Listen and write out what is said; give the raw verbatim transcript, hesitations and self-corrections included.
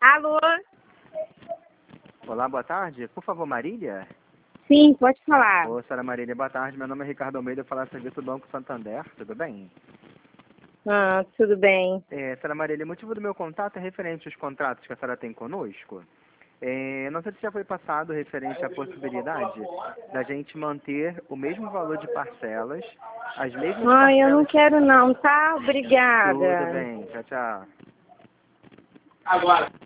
Alô? Olá, boa tarde. Por favor, Marília? Sim, pode falar. Ô, senhora Marília, boa tarde. Meu nome é Ricardo Almeida, eu falo serviço do Banco Santander, tudo bem? Ah, tudo bem. É, senhora Marília, o motivo do meu contato é referente aos contratos que a senhora tem conosco. É, não sei se já foi passado referente à possibilidade da gente manter o mesmo valor de parcelas, as mesmas Ai, eu não parcelas... quero não, tá? Tudo Obrigada. bem, tchau, tchau. Agora.